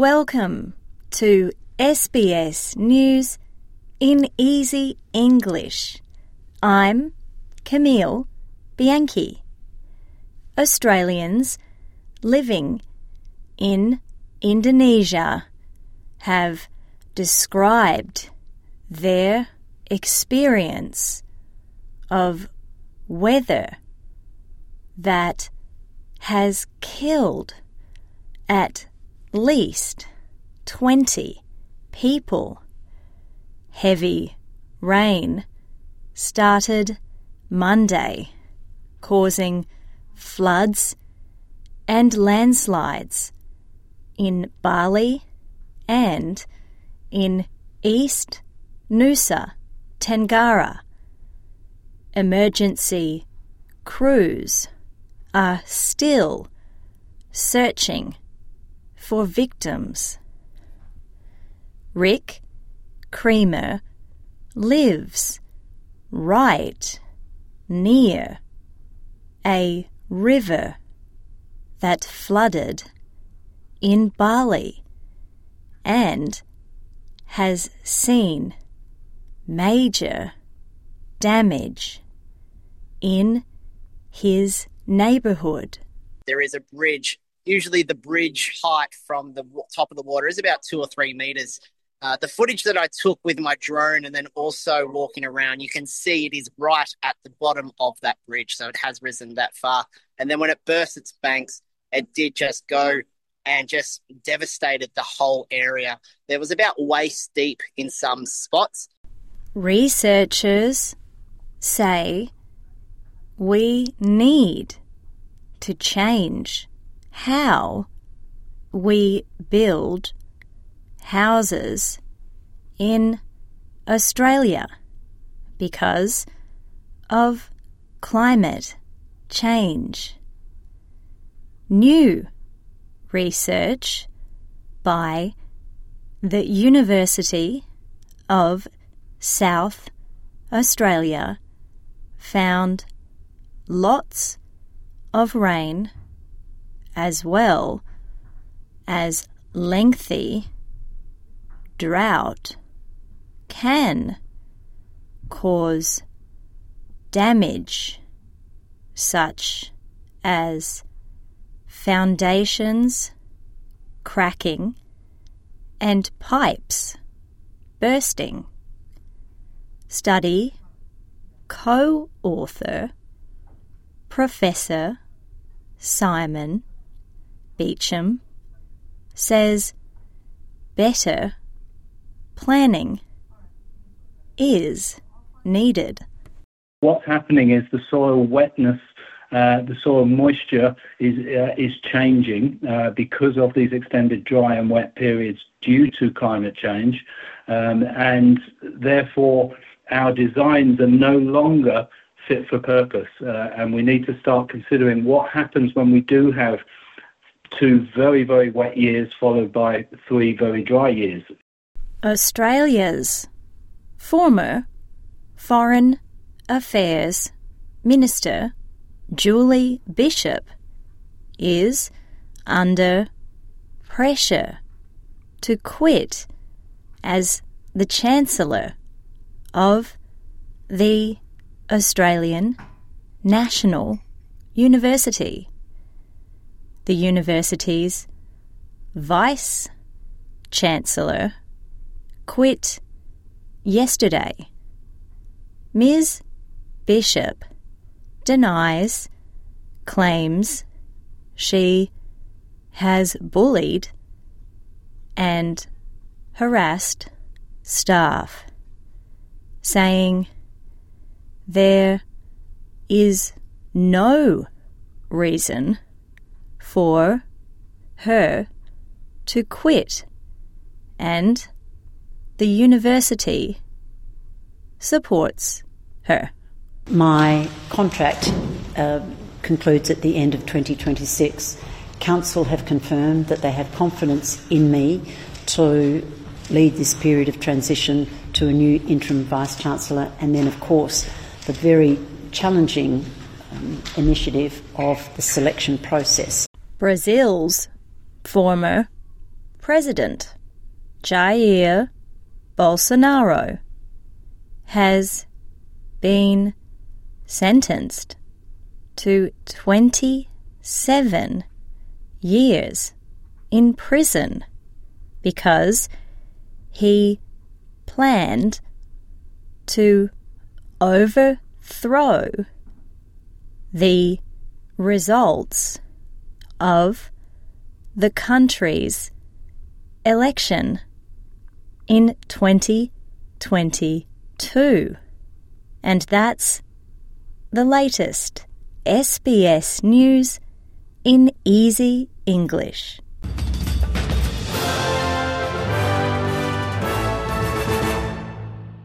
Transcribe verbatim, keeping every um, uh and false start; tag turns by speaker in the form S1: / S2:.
S1: Welcome to S B S News in Easy English. I'm Camille Bianchi. Australians living in Indonesia have described their experience of weather that has killed at least twenty people. Heavy rain started Monday, causing floods and landslides in Bali and in East Nusa Tenggara. Emergency crews are still searching for victims. Rick Creamer lives right near a river that flooded in Bali and has seen major damage in his neighbourhood.
S2: There is a bridge. Usually the bridge height from the top of the water is about two or three metres. Uh, the footage that I took with my drone and then also walking around, you can see it is right at the bottom of that bridge, so it has risen that far. And then when it burst its banks, it did just go and just devastated the whole area. There was about waist deep in some spots.
S1: Researchers say we need to change how we build houses in Australia because of climate change. New research by the University of South Australia found lots of rain as well as lengthy drought can cause damage such as foundations cracking and pipes bursting. Study co-author Professor Simon Beecham says better planning is needed.
S3: What's happening is the soil wetness, uh, the soil moisture is uh, is changing uh, because of these extended dry and wet periods due to climate change, um, and therefore our designs are no longer fit for purpose, uh, and we need to start considering what happens when we do have two very, very wet years followed by three very dry years.
S1: Australia's former Foreign Affairs Minister Julie Bishop is under pressure to quit as the Chancellor of the Australian National University. The university's Vice-Chancellor quit yesterday. Miz Bishop denies claims she has bullied and harassed staff, saying there is no reason for her to quit, and the university supports her.
S4: My contract uh, concludes at the end of twenty twenty-six. Council have confirmed that they have confidence in me to lead this period of transition to a new interim Vice-Chancellor, and then, of course, the very challenging um, initiative of the selection process.
S1: Brazil's former President Jair Bolsonaro has been sentenced to twenty-seven years in prison because he planned to overthrow the results of the country's election in twenty twenty-two. And that's the latest S B S News in Easy English.